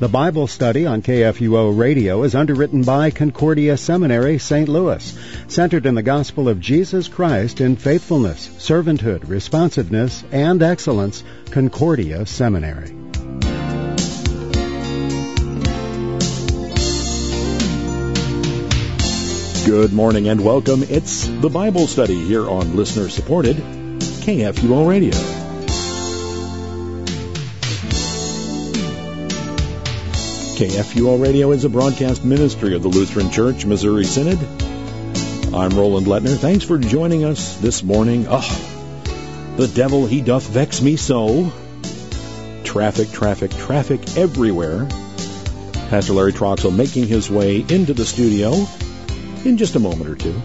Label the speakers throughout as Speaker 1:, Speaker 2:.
Speaker 1: The Bible study on KFUO Radio is underwritten by Concordia Seminary, St. Louis, centered in the gospel of Jesus Christ in faithfulness, servanthood, responsiveness, and excellence. Concordia Seminary.
Speaker 2: Good morning and welcome. It's the Bible study here on listener-supported KFUO Radio. KFUO Radio is a broadcast ministry of the Lutheran Church, Missouri Synod. I'm Roland Lettner. Thanks for joining us this morning. The devil, he doth vex me so. Traffic everywhere. Pastor Larry Troxell making his way into the studio in just a moment or two.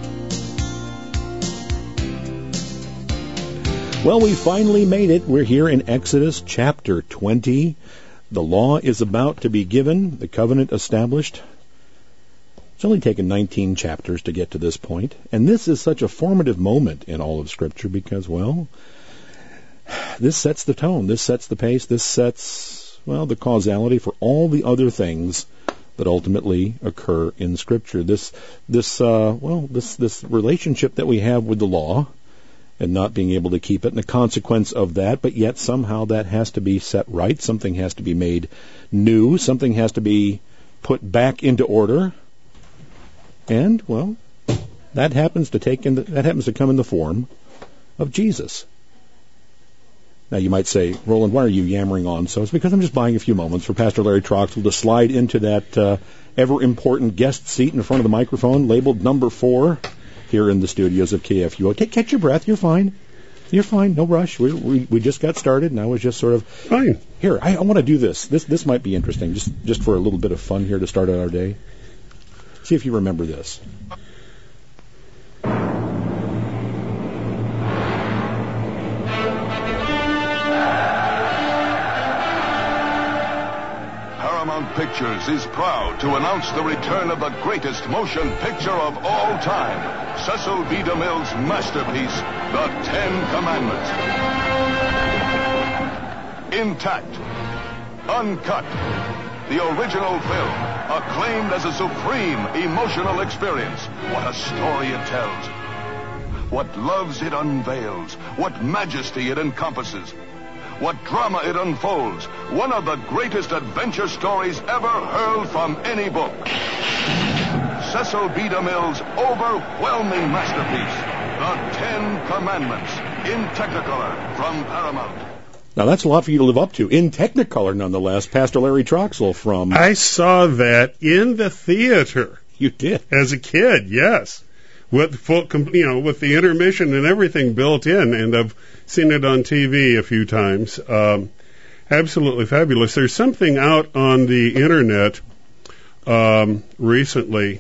Speaker 2: Well, we finally made it. We're here in Exodus chapter 20. The law is about to be given, the covenant established. It's only taken 19 chapters to get to this point. And this is such a formative moment in all of Scripture because, well, this sets the tone. This sets the pace. This sets, well, the causality for all the other things that ultimately occur in Scripture. This relationship that we have with the law and not being able to keep it, and the consequence of that, but yet somehow that has to be set right. Something has to be made new. Something has to be put back into order. And, well, that happens to come in the form of Jesus. Now you might say, Roland, why are you yammering on? So it's because I'm just buying a few moments for Pastor Larry Troxell to slide into that ever-important guest seat in front of the microphone labeled number 4 here in the studios of KFUO. Catch your breath. You're fine. You're fine. No rush. We just got started, and I was just sort of...
Speaker 3: Fine.
Speaker 2: Here, I want to do this. This might be interesting, just for a little bit of fun here to start out our day. See if you remember this.
Speaker 4: Pictures is proud to announce the return of the greatest motion picture of all time, Cecil B. DeMille's masterpiece, The 10 Commandments. Intact, uncut, the original film, acclaimed as a supreme emotional experience. What a story it tells. What loves it unveils. What majesty it encompasses. What drama it unfolds. One of the greatest adventure stories ever hurled from any book. Cecil B. DeMille's overwhelming masterpiece, The 10 Commandments, in Technicolor from Paramount.
Speaker 2: Now that's a lot for you to live up to. In Technicolor, nonetheless. Pastor Larry Troxell from...
Speaker 3: I saw that in the theater.
Speaker 2: You did?
Speaker 3: As a kid, yes. With with the intermission and everything built in, and I've seen it on TV a few times. Absolutely fabulous. There's something out on the internet recently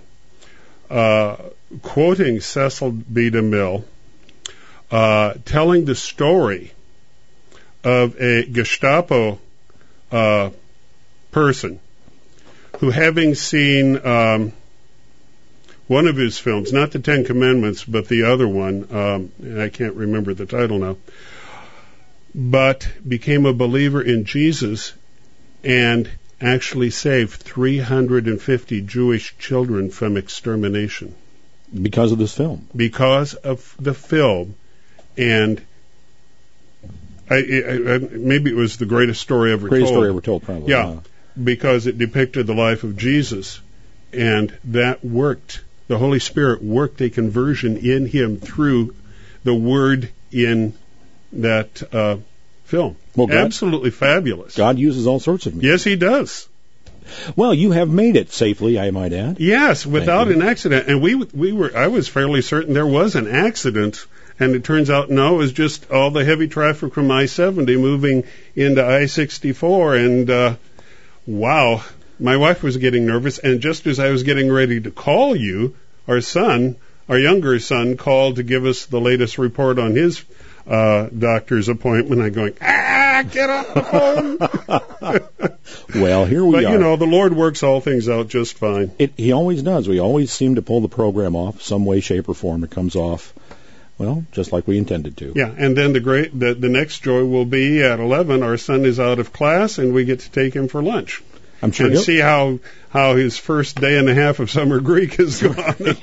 Speaker 3: quoting Cecil B. DeMille, telling the story of a Gestapo person who, having seen one of his films, not the 10 Commandments, but the other one, I can't remember the title now, but became a believer in Jesus and actually saved 350 Jewish children from extermination.
Speaker 2: Because of this film?
Speaker 3: Because of the film. And maybe it was the greatest story ever told.
Speaker 2: Greatest story ever told, probably.
Speaker 3: Yeah, because it depicted the life of Jesus, and that worked. The Holy Spirit worked a conversion in him through the word in that film.
Speaker 2: Well,
Speaker 3: absolutely fabulous.
Speaker 2: God uses all sorts of means.
Speaker 3: Yes, he does.
Speaker 2: Well, you have made it safely, I might add.
Speaker 3: Yes, without an accident. And I was fairly certain there was an accident, and it turns out no, it was just all the heavy traffic from I-70 moving into I-64, and wow. My wife was getting nervous, and just as I was getting ready to call you, our younger son, called to give us the latest report on his doctor's appointment. I'm going, get off the phone.
Speaker 2: Well, here we are.
Speaker 3: But, you know, the Lord works all things out just fine.
Speaker 2: He always does. We always seem to pull the program off, some way, shape, or form. It comes off, well, just like we intended to.
Speaker 3: Yeah, and then the next joy will be at 11, our son is out of class, and we get to take him for lunch.
Speaker 2: I'm sure
Speaker 3: and see how his first day and a half of summer Greek has gone.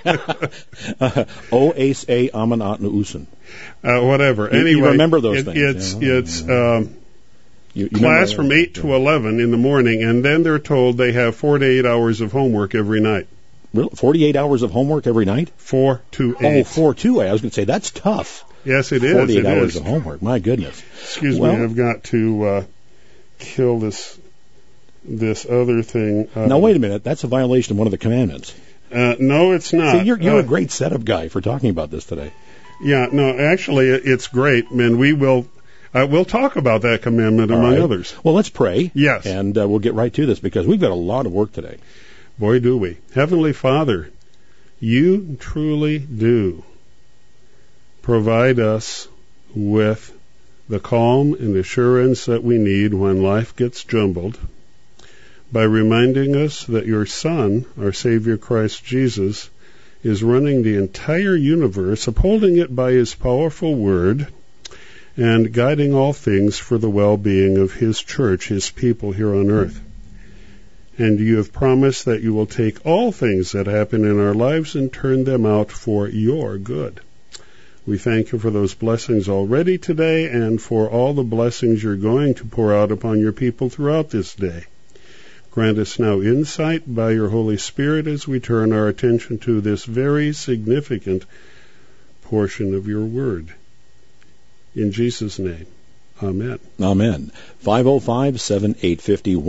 Speaker 2: O ace a amanat nuusen.
Speaker 3: Whatever. Anyway,
Speaker 2: you remember those things.
Speaker 3: It's
Speaker 2: You
Speaker 3: class from 8 to 11 in the morning, and then they're told they have 4 to 8 hours of homework every night.
Speaker 2: Really? 48 hours of homework every night?
Speaker 3: 4 to 8.
Speaker 2: Oh, 4 to 8. I was going to say, that's tough.
Speaker 3: Yes, it is.
Speaker 2: 48 hours of homework. My goodness.
Speaker 3: Excuse me, I've got to kill this other thing.
Speaker 2: Now, wait a minute. That's a violation of one of the commandments.
Speaker 3: No, it's not.
Speaker 2: See, you're a great setup guy for talking about this today.
Speaker 3: Yeah, no, actually, it's great, and we'll talk about that commandment among others.
Speaker 2: Well, let's pray.
Speaker 3: Yes.
Speaker 2: And we'll get right to this because we've got a lot of work today.
Speaker 3: Boy, do we. Heavenly Father, you truly do provide us with the calm and assurance that we need when life gets jumbled by reminding us that your Son, our Savior Christ Jesus, is running the entire universe, upholding it by his powerful word, and guiding all things for the well-being of his church, his people here on earth. And you have promised that you will take all things that happen in our lives and turn them out for your good. We thank you for those blessings already today and for all the blessings you're going to pour out upon your people throughout this day. Grant us now insight by your Holy Spirit as we turn our attention to this very significant portion of your word. In Jesus' name, amen.
Speaker 2: Amen. 505-7850,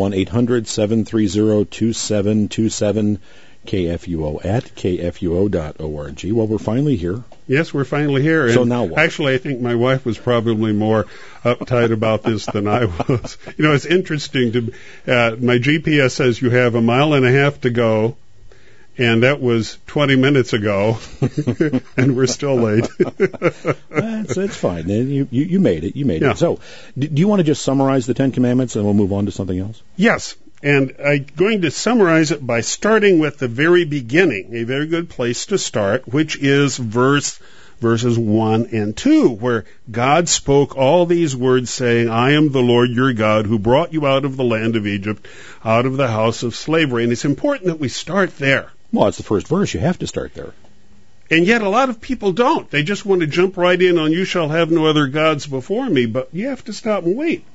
Speaker 2: 1-800-730-2727, KFUO at kfuo.org. Well, we're finally here.
Speaker 3: Yes, we're finally here.
Speaker 2: So now what?
Speaker 3: Actually, I think my wife was probably more uptight about this than I was. You know, it's interesting. My GPS says you have 1.5 miles to go, and that was 20 minutes ago, and we're still late.
Speaker 2: That's fine. You made it. You made
Speaker 3: Yeah.
Speaker 2: it. So, do you want to just summarize the Ten Commandments, and we'll move on to something else?
Speaker 3: Yes, and I'm going to summarize it by starting with the very beginning, a very good place to start, which is verses 1 and 2, where God spoke all these words saying, I am the Lord your God who brought you out of the land of Egypt, out of the house of slavery. And it's important that we start there.
Speaker 2: Well, it's the first verse. You have to start there.
Speaker 3: And yet a lot of people don't. They just want to jump right in on, you shall have no other gods before me. But you have to stop and wait.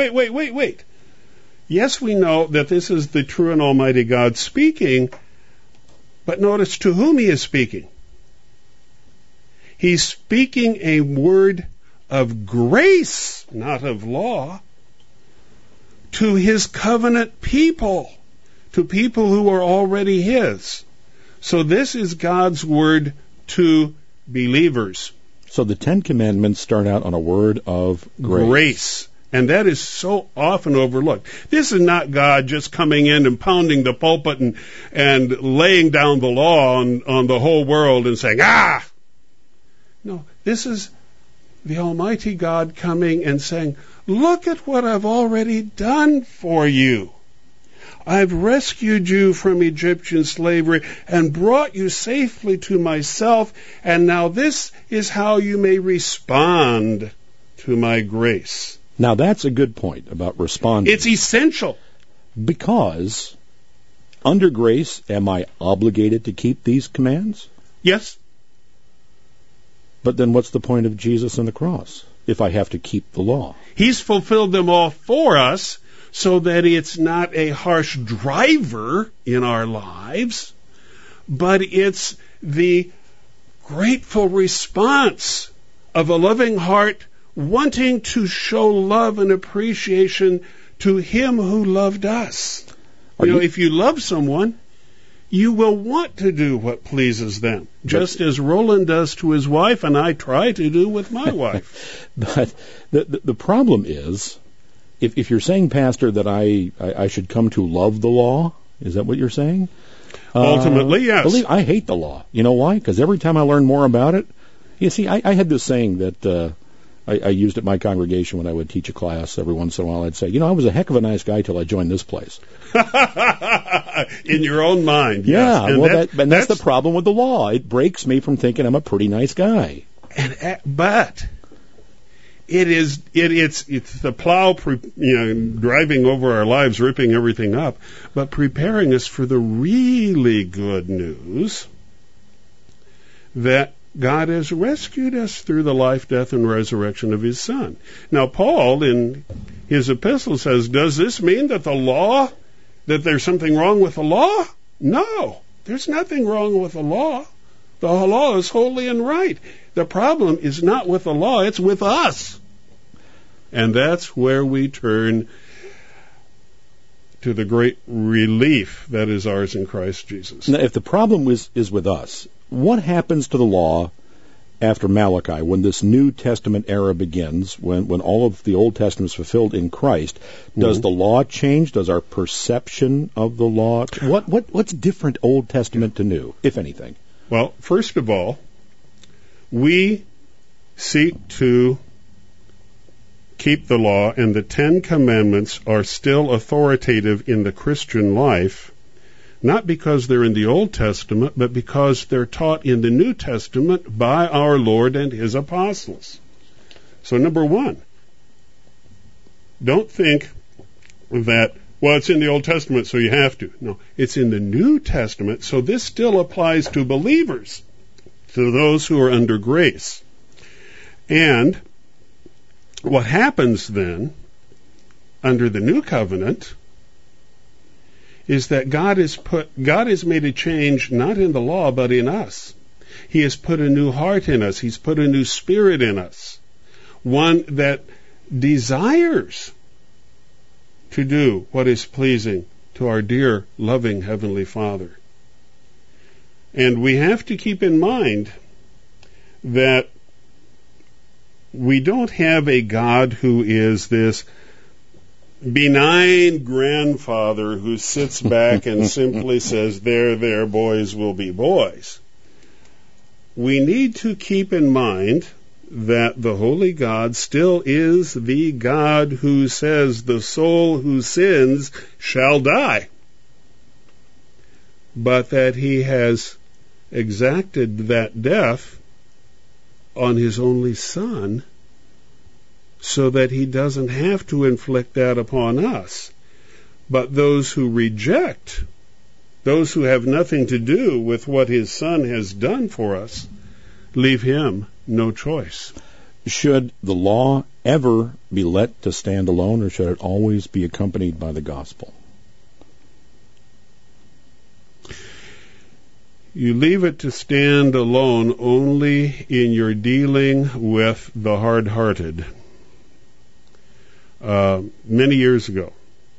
Speaker 3: Yes, we know that this is the true and almighty God speaking, but notice to whom he is speaking. He's speaking a word of grace, not of law, to his covenant people, to people who are already his. So this is God's word to believers.
Speaker 2: So the Ten Commandments start out on a word of grace.
Speaker 3: And that is so often overlooked. This is not God just coming in and pounding the pulpit and laying down the law on the whole world and saying, No, this is the Almighty God coming and saying, look at what I've already done for you. I've rescued you from Egyptian slavery and brought you safely to myself, and now this is how you may respond to my grace.
Speaker 2: Now, that's a good point about responding.
Speaker 3: It's essential.
Speaker 2: Because under grace, am I obligated to keep these commands?
Speaker 3: Yes.
Speaker 2: But then what's the point of Jesus and the cross if I have to keep the law?
Speaker 3: He's fulfilled them all for us so that it's not a harsh driver in our lives, but it's the grateful response of a loving heart wanting to show love and appreciation to him who loved us. If you love someone, you will want to do what pleases them, just as Roland does to his wife, and I try to do with my wife.
Speaker 2: But the problem is, if you're saying, Pastor, that I should come to love the law, is that what you're saying?
Speaker 3: Ultimately, yes.
Speaker 2: I hate the law. You know why? Because every time I learn more about it, you see, I had this saying that I used at my congregation when I would teach a class. Every once in a while I'd say, I was a heck of a nice guy till I joined this place.
Speaker 3: In your own mind.
Speaker 2: Yeah,
Speaker 3: yes.
Speaker 2: And that's the problem with the law. It breaks me from thinking I'm a pretty nice guy.
Speaker 3: But it's the plow, driving over our lives, ripping everything up, but preparing us for the really good news that God has rescued us through the life, death, and resurrection of His Son. Now, Paul, in his epistle, says, does this mean that that there's something wrong with the law? No, there's nothing wrong with the law. The law is holy and right. The problem is not with the law, it's with us. And that's where we turn to the great relief that is ours in Christ Jesus.
Speaker 2: Now, if the problem is with us, what happens to the law after Malachi, when this New Testament era begins, when all of the Old Testament is fulfilled in Christ? Does the law change? Does our perception of the law? What's different Old Testament to New, if anything?
Speaker 3: Well, first of all, we seek to keep the law, and the Ten Commandments are still authoritative in the Christian life, not because they're in the Old Testament, but because they're taught in the New Testament by our Lord and His apostles. So number one, don't think that, well, it's in the Old Testament, so you have to. No, it's in the New Testament, so this still applies to believers, to those who are under grace. And what happens then, under the New Covenant, is that God has made a change not in the law, but in us. He has put a new heart in us. He's put a new spirit in us, one that desires to do what is pleasing to our dear, loving Heavenly Father. And we have to keep in mind that we don't have a God who is this benign grandfather who sits back and simply says, there, boys will be boys. We need to keep in mind that the Holy God still is the God who says the soul who sins shall die, but that He has exacted that death on His only Son, so that He doesn't have to inflict that upon us. But those who reject, those who have nothing to do with what His Son has done for us, leave Him no choice.
Speaker 2: Should the law ever be let to stand alone, or should it always be accompanied by the gospel?
Speaker 3: You leave it to stand alone only in your dealing with the hard-hearted. Many years ago,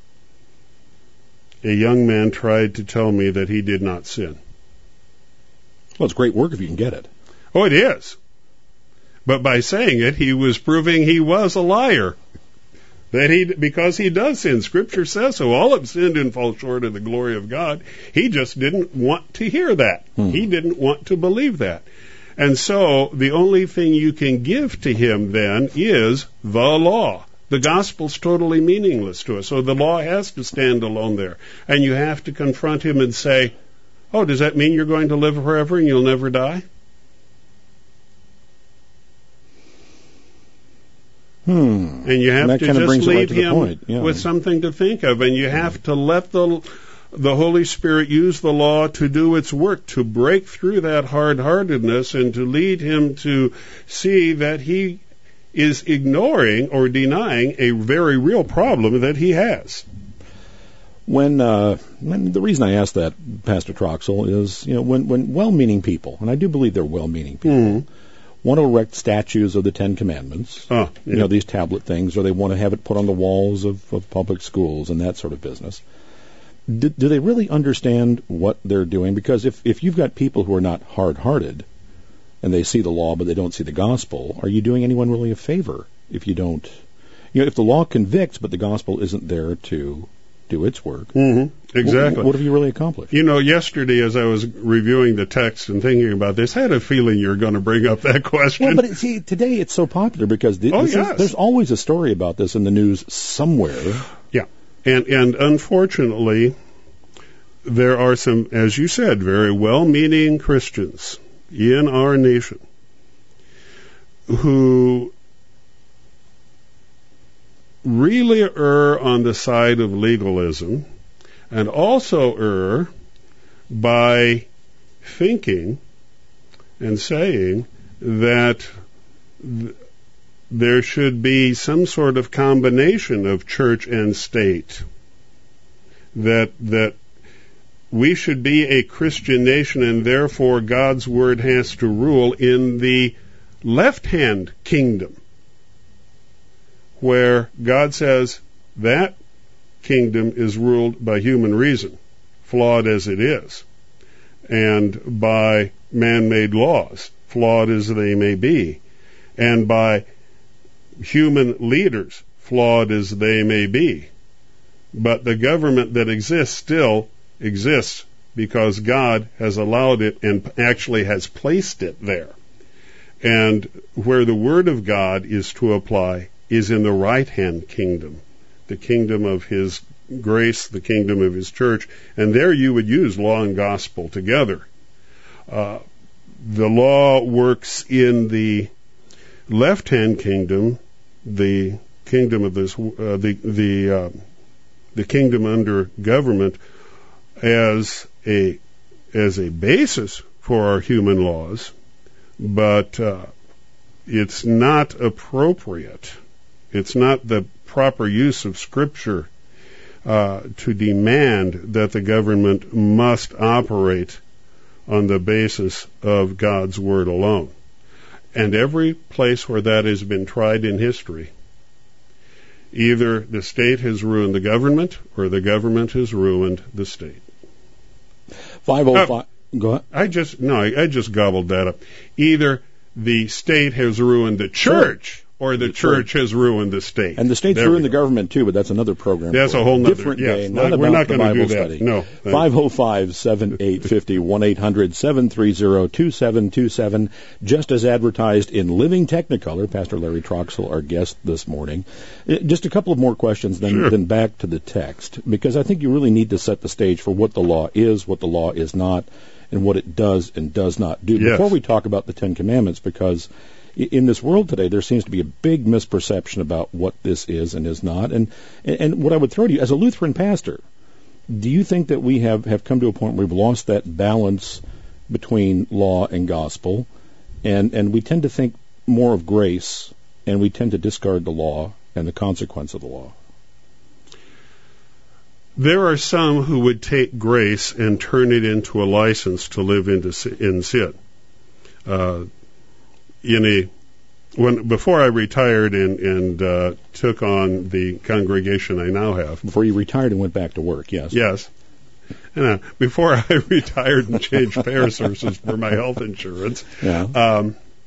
Speaker 3: a young man tried to tell me that he did not sin.
Speaker 2: Well, it's great work if you can get it.
Speaker 3: Oh, it is. But by saying it, he was proving he was a liar. Because he does sin. Scripture says so. All have sinned and fall short of the glory of God. He just didn't want to hear that. He didn't want to believe that. And so the only thing you can give to him then is the law. The gospel's totally meaningless to us. So the law has to stand alone there. And you have to confront him and say, oh, does that mean you're going to live forever and you'll never die? And you have to just leave him with something to think of. And you have to let the Holy Spirit use the law to do its work, to break through that hard-heartedness and to lead him to see that he is ignoring or denying a very real problem that he has.
Speaker 2: When the reason I asked that, Pastor Troxel, is when well-meaning people, and I do believe they're well-meaning people, want to erect statues of the Ten Commandments, these tablet things, or they want to have it put on the walls of public schools and that sort of business. Do they really understand what they're doing? Because if you've got people who are not hard-hearted and they see the law but they don't see the gospel, are you doing anyone really a favor if you don't? If the law convicts but the gospel isn't there to do its work,
Speaker 3: exactly.
Speaker 2: What have you really accomplished?
Speaker 3: Yesterday as I was reviewing the text and thinking about this, I had a feeling you were going to bring up that question.
Speaker 2: Well, but today it's so popular because there's always a story about this in the news somewhere.
Speaker 3: Yeah, and unfortunately, there are some, as you said, very well-meaning Christians in our nation who really err on the side of legalism, and also err by thinking and saying that there should be some sort of combination of church and state, that we should be a Christian nation, and therefore God's word has to rule in the left-hand kingdom, where God says that kingdom is ruled by human reason, flawed as it is, and by man-made laws, flawed as they may be, and by human leaders, flawed as they may be. But the government that exists still exists because God has allowed it and actually has placed it there. And where the Word of God is to apply is in the right-hand kingdom, the kingdom of His grace, the kingdom of His church, and there you would use law and gospel together. The law works in the left-hand kingdom, the kingdom of this, the kingdom under government, as a basis for our human laws, but it's not appropriate. It's not the proper use of Scripture to demand that the government must operate on the basis of God's Word alone. And every place where that has been tried in history, either the state has ruined the government or the government has ruined the state.
Speaker 2: 505. Go ahead.
Speaker 3: I just gobbled that up. Either the state has ruined the church or the church has ruined the state.
Speaker 2: And the state's ruined the government too, but that's another program.
Speaker 3: That's a whole nother
Speaker 2: different
Speaker 3: day.
Speaker 2: Not
Speaker 3: we're not
Speaker 2: going to
Speaker 3: do that.
Speaker 2: Study.
Speaker 3: No.
Speaker 2: 505-7850, 1-800-730-2727. Just as advertised in Living Technicolor, Pastor Larry Troxell, our guest this morning. Just a couple of more questions, then back to the text, because I think you really need to set the stage for what the law is, what the law is not, and what it does and does not do.
Speaker 3: Yes.
Speaker 2: Before we talk about the Ten Commandments, because in this world today, there seems to be a big misperception about what this is and is not. And what I would throw to you, as a Lutheran pastor, do you think that we have come to a point where we've lost that balance between law and gospel, and we tend to think more of grace, and we tend to discard the law and the consequence of the law?
Speaker 3: There are some who would take grace and turn it into a license to live in sin. Before I retired and took on the congregation I now have.
Speaker 2: Before you retired and went back to work, yes.
Speaker 3: Yes. Before I retired and changed payer sources for my health insurance.
Speaker 2: Yeah.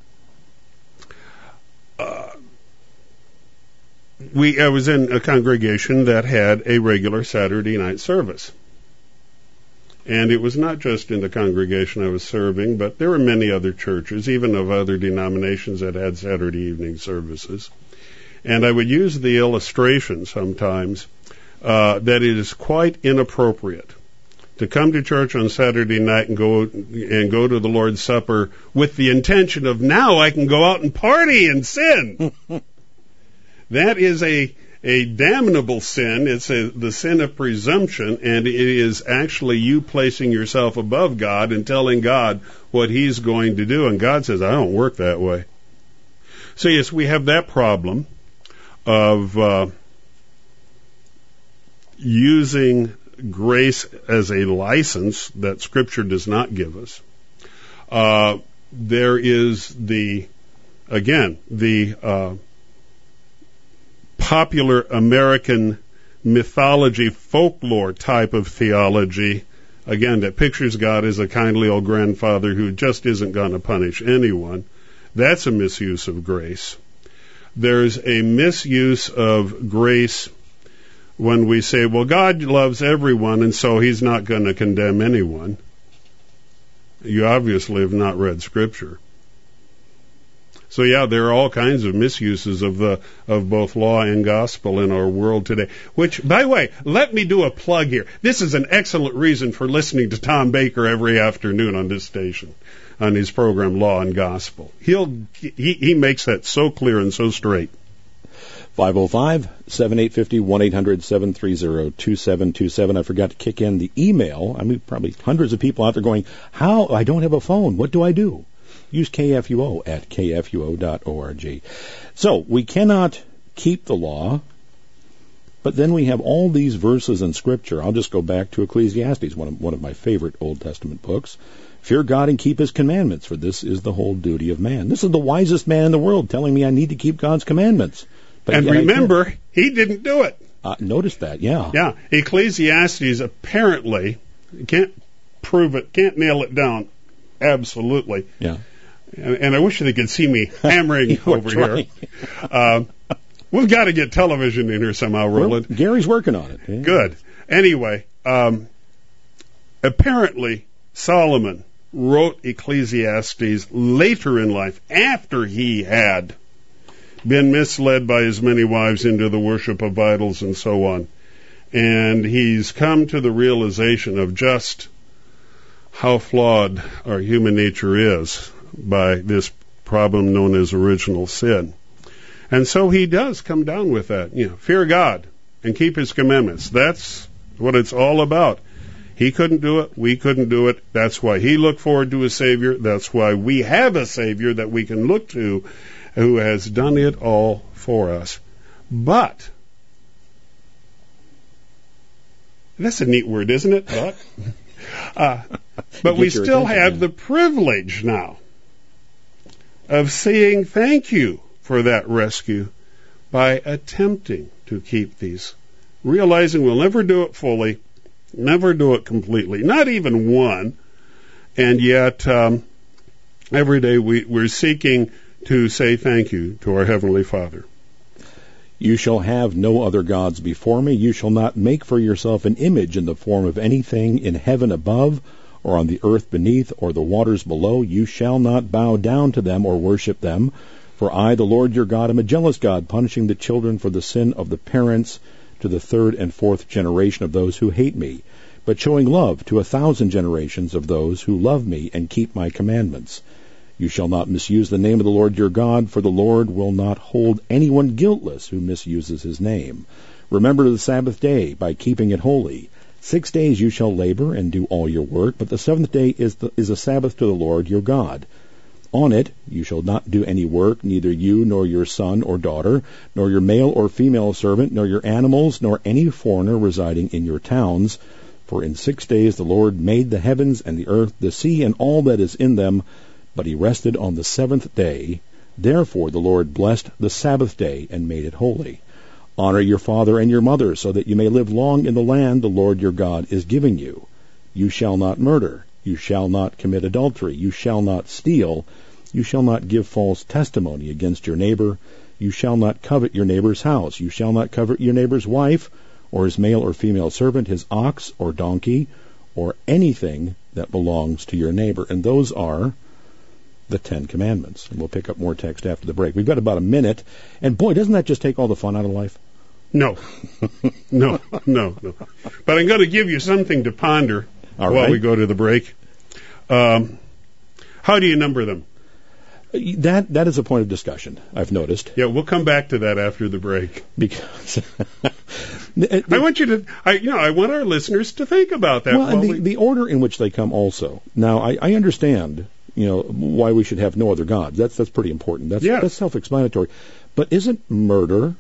Speaker 3: I was in a congregation that had a regular Saturday night service. And it was not just in the congregation I was serving, but there were many other churches, even of other denominations, that had Saturday evening services. And I would use the illustration sometimes that it is quite inappropriate to come to church on Saturday night and go to the Lord's Supper with the intention of, now I can go out and party and sin. That is a damnable sin. It's the sin of presumption, and it is actually you placing yourself above God and telling God what He's going to do. And God says, I don't work that way. So yes, we have that problem of using grace as a license that Scripture does not give us. There is the popular American mythology, folklore type of theology, again, that pictures God as a kindly old grandfather who just isn't going to punish anyone. That's a misuse of grace. There's a misuse of grace when we say, well, God loves everyone, and so He's not going to condemn anyone. You obviously have not read Scripture. So yeah, there are all kinds of misuses of both law and gospel in our world today. Which, by the way, let me do a plug here. This is an excellent reason for listening to Tom Baker every afternoon on this station, on his program Law and Gospel. He makes that so clear and so straight.
Speaker 2: 505-7850, 1-800-730-2727. I forgot to kick in the email. I mean, probably hundreds of people out there going, how? I don't have a phone. What do I do? Use KFUO at kfuo.org. So we cannot keep the law, but then we have all these verses in Scripture. I'll just go back to Ecclesiastes, one of my favorite Old Testament books. Fear God and keep His commandments, for this is the whole duty of man. This is the wisest man in the world telling me I need to keep God's commandments. But
Speaker 3: and remember, he didn't do it.
Speaker 2: Notice that, yeah.
Speaker 3: Yeah, Ecclesiastes apparently, can't prove it, can't nail it down absolutely.
Speaker 2: Yeah.
Speaker 3: And I wish they could see me hammering over here. We've got to get television in here somehow, Roland.
Speaker 2: Well, Gary's working on it. Yeah.
Speaker 3: Good. Anyway, apparently Solomon wrote Ecclesiastes later in life, after he had been misled by his many wives into the worship of idols and so on. And he's come to the realization of just how flawed our human nature is by this problem known as original sin. And so he does come down with that. Fear God and keep His commandments. That's what it's all about. He couldn't do it. We couldn't do it. That's why He looked forward to a Savior. That's why we have a Savior that we can look to who has done it all for us. But, that's a neat word, isn't it? But we still have the privilege now of saying thank you for that rescue by attempting to keep these. Realizing we'll never do it fully, never do it completely, not even one, and yet every day we're seeking to say thank you to our Heavenly Father.
Speaker 2: You shall have no other gods before me. You shall not make for yourself an image in the form of anything in heaven above, or on the earth beneath, or the waters below. You shall not bow down to them or worship them. For I, the Lord your God, am a jealous God, punishing the children for the sin of the parents to the 3rd and 4th generation of those who hate me, but showing love to 1,000 generations of those who love me and keep my commandments. You shall not misuse the name of the Lord your God, for the Lord will not hold anyone guiltless who misuses His name. Remember the Sabbath day by keeping it holy. 6 days you shall labor and do all your work, but the 7th day is a Sabbath to the Lord your God. On it you shall not do any work, neither you nor your son or daughter, nor your male or female servant, nor your animals, nor any foreigner residing in your towns. For in 6 days the Lord made the heavens and the earth, the sea, and all that is in them, but He rested on the 7th day. Therefore the Lord blessed the Sabbath day and made it holy. Honor your father and your mother, so that you may live long in the land the Lord your God is giving you. You shall not murder. You shall not commit adultery. You shall not steal. You shall not give false testimony against your neighbor. You shall not covet your neighbor's house. You shall not covet your neighbor's wife, or his male or female servant, his ox or donkey, or anything that belongs to your neighbor. And those are the 10 Commandments. And we'll pick up more text after the break. We've got about a minute. And boy, doesn't that just take all the fun out of life?
Speaker 3: No. No. But I'm going to give you something to ponder while we go to the break. How do you number them?
Speaker 2: That is a point of discussion, I've noticed.
Speaker 3: Yeah, we'll come back to that after the break.
Speaker 2: Because
Speaker 3: I want you to, I want our listeners to think about that.
Speaker 2: Well, and the order in which they come also. Now, I understand, why we should have no other gods. That's pretty important. That's self-explanatory. But isn't murder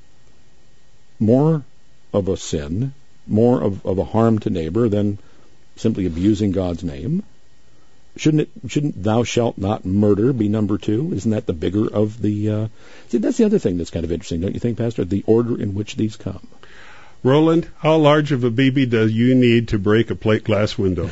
Speaker 2: more of a sin, more of a harm to neighbor than simply abusing God's name? Shouldn't thou shalt not murder be number 2? Isn't that the bigger of the... See, that's the other thing that's kind of interesting, don't you think, Pastor? The order in which these come.
Speaker 3: Roland, how large of a BB do you need to break a plate glass window?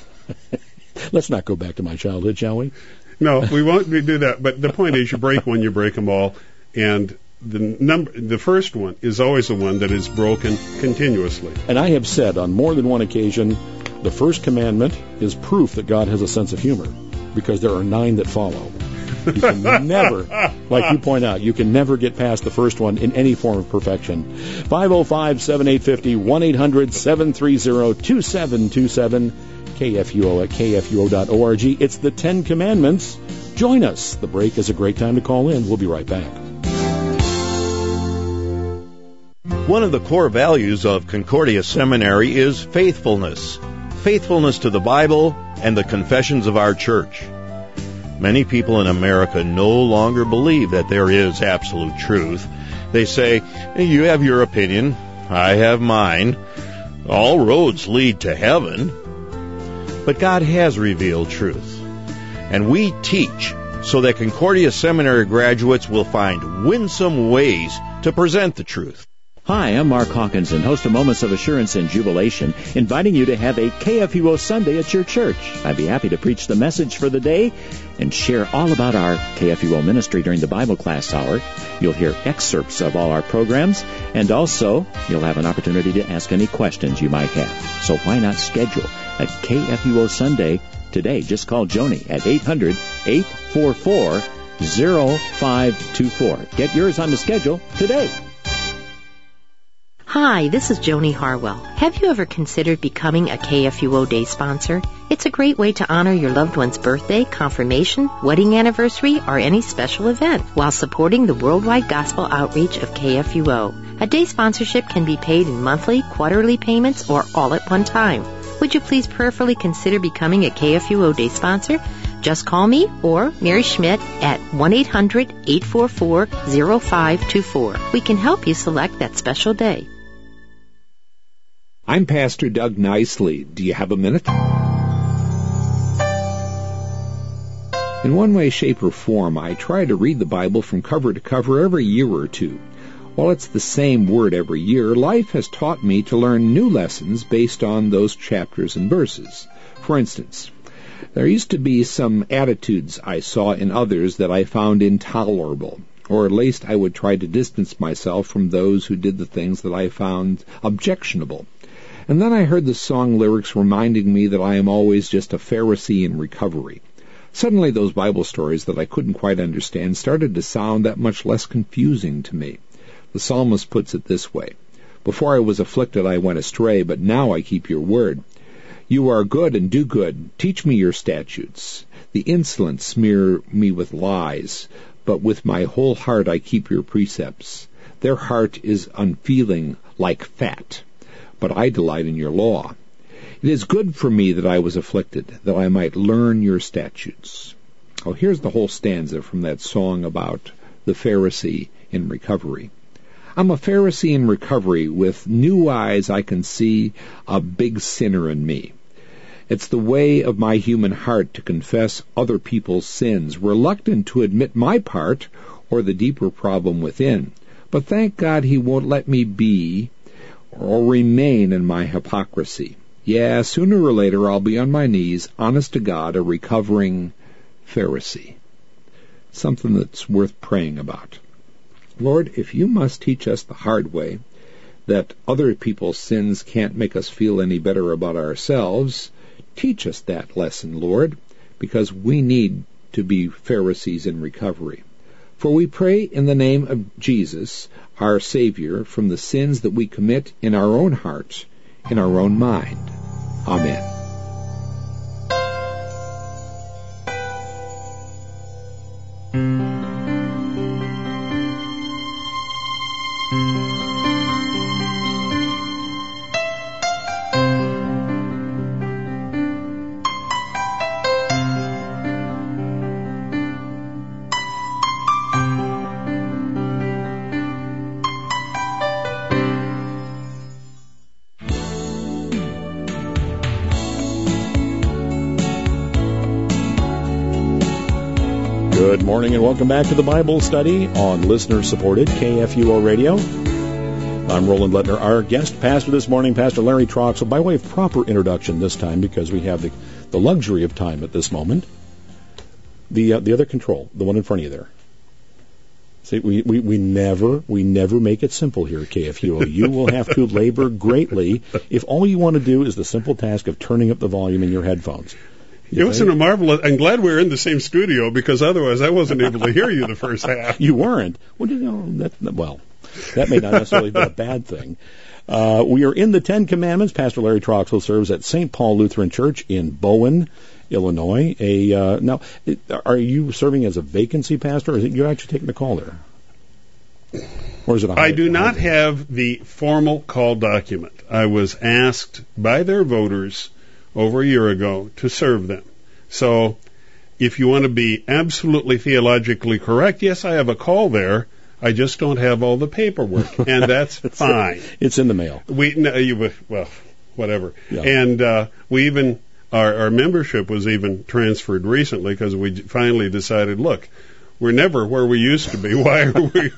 Speaker 2: Let's not go back to my childhood, shall we?
Speaker 3: No, we won't do that. But the point is, you break one, you break them all. And the first one is always the one that is broken continuously.
Speaker 2: And I have said on more than one occasion, the first commandment is proof that God has a sense of humor, because there are 9 that follow. You can never, like you point out, you can never get past the first one in any form of perfection. 505-7850, 1-800-730-2727, KFUO at kfuo.org. It's the 10 Commandments. Join us. The break is a great time to call in. We'll be right back.
Speaker 5: One of the core values of Concordia Seminary is faithfulness. Faithfulness to the Bible and the confessions of our church. Many people in America no longer believe that there is absolute truth. They say, you have your opinion, I have mine. All roads lead to heaven. But God has revealed truth. And we teach so that Concordia Seminary graduates will find winsome ways to present the truth.
Speaker 6: Hi, I'm Mark Hawkinson, host of Moments of Assurance and Jubilation, inviting you to have a KFUO Sunday at your church. I'd be happy to preach the message for the day and share all about our KFUO ministry during the Bible class hour. You'll hear excerpts of all our programs, and also you'll have an opportunity to ask any questions you might have. So why not schedule a KFUO Sunday today? Just call Joni at 800-844-0524. Get yours on the schedule today.
Speaker 7: Hi, this is Joni Harwell. Have you ever considered becoming a KFUO Day sponsor? It's a great way to honor your loved one's birthday, confirmation, wedding anniversary, or any special event while supporting the worldwide gospel outreach of KFUO. A day sponsorship can be paid in monthly, quarterly payments, or all at one time. Would you please prayerfully consider becoming a KFUO Day sponsor? Just call me or Mary Schmidt at 1-800-844-0524. We can help you select that special day.
Speaker 8: I'm Pastor Doug Nicely. Do you have a minute? In one way, shape, or form, I try to read the Bible from cover to cover every year or two. While it's the same word every year, life has taught me to learn new lessons based on those chapters and verses. For instance, there used to be some attitudes I saw in others that I found intolerable, or at least I would try to distance myself from those who did the things that I found objectionable. And then I heard the song lyrics reminding me that I am always just a Pharisee in recovery. Suddenly those Bible stories that I couldn't quite understand started to sound that much less confusing to me. The psalmist puts it this way: Before I was afflicted I went astray, but now I keep your word. You are good and do good. Teach me your statutes. The insolent smear me with lies, but with my whole heart I keep your precepts. Their heart is unfeeling like fat, but I delight in your law. It is good for me that I was afflicted, that I might learn your statutes. Oh, here's the whole stanza from that song about the Pharisee in recovery. I'm a Pharisee in recovery. With new eyes I can see a big sinner in me. It's the way of my human heart to confess other people's sins, reluctant to admit my part or the deeper problem within. But thank God he won't let me be or remain in my hypocrisy. Yeah, sooner or later I'll be on my knees, honest to God, a recovering Pharisee. Something that's worth praying about. Lord, if you must teach us the hard way, that other people's sins can't make us feel any better about ourselves, teach us that lesson, Lord, because we need to be Pharisees in recovery. For we pray in the name of Jesus, our Savior, from the sins that we commit in our own hearts, in our own mind. Amen.
Speaker 2: Good morning and welcome back to the Bible study on listener-supported KFUO Radio. I'm Roland Lettner. Our guest pastor this morning, Pastor Larry Troxel, by way of proper introduction this time because we have the luxury of time at this moment. The other control, the one in front of you there. See, we never make it simple here at KFUO. You will have to labor greatly if all you want to do is the simple task of turning up the volume in your headphones.
Speaker 3: It wasn't a marvelous. I'm glad we're in the same studio because otherwise I wasn't able to hear you the first half.
Speaker 2: You weren't. Well, that may not necessarily be a bad thing. We are in the Ten Commandments. Pastor Larry Troxel serves at St. Paul Lutheran Church in Bowen, Illinois. Now, are you serving as a vacancy pastor, or are you actually taking the call there? Or is it
Speaker 3: I do not have the formal call document. I was asked by their voters over a year ago to serve them. So if you want to be absolutely theologically correct, yes, I have a call there. I just don't have all the paperwork, and that's fine.
Speaker 2: It's in the mail.
Speaker 3: Well, whatever.
Speaker 2: Yeah.
Speaker 3: And we even our membership was even transferred recently because we finally decided, look, we're never where we used to be. Why are we?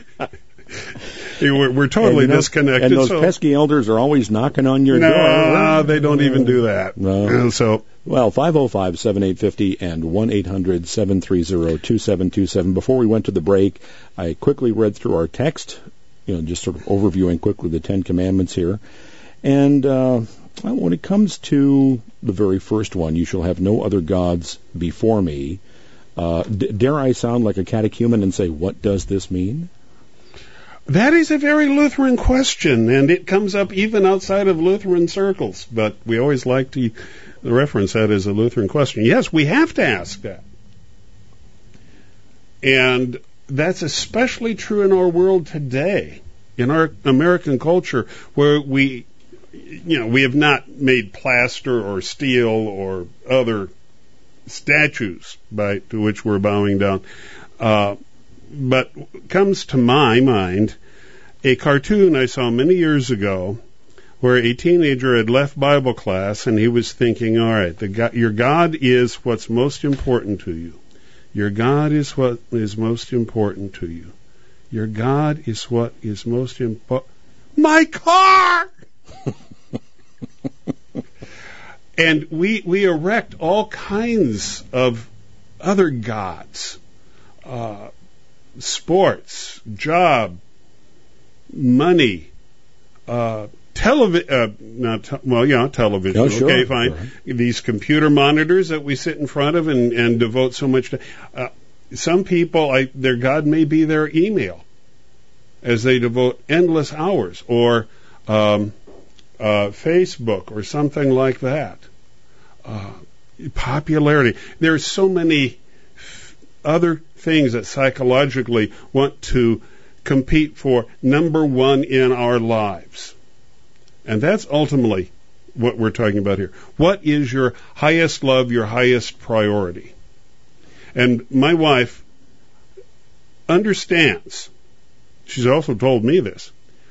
Speaker 3: We're totally disconnected.
Speaker 2: And those pesky elders are always knocking on your door.
Speaker 3: No, they don't even do that.
Speaker 2: No.
Speaker 3: So.
Speaker 2: Well, 505-7850 and 1-800-730-2727. Before we went to the break, I quickly read through our text, just sort of overviewing quickly the Ten Commandments here. And when it comes to the very first one, you shall have no other gods before me, dare I sound like a catechumen and say, what does this mean?
Speaker 3: That is a very Lutheran question, and it comes up even outside of Lutheran circles. But we always like to reference that as a Lutheran question. Yes, we have to ask that. And that's especially true in our world today, in our American culture, where we have not made plaster or steel or other statues to which we're bowing down. But comes to my mind a cartoon I saw many years ago where a teenager had left Bible class and he was thinking, all right, your God is what's most important to you. Your God is what is most important to you. Your God is what is most important. My car! And we erect all kinds of other gods. Sports, job, money, television. Television.
Speaker 2: Oh, sure.
Speaker 3: Okay, fine.
Speaker 2: Sure.
Speaker 3: These computer monitors that we sit in front of and devote so much to. Some people, their God may be their email, as they devote endless hours, or Facebook, or something like that. Popularity. There's so many other things that psychologically want to compete for number one in our lives. And that's ultimately what we're talking about here. What is your highest love, your highest priority? And my wife understands. She's also told me this.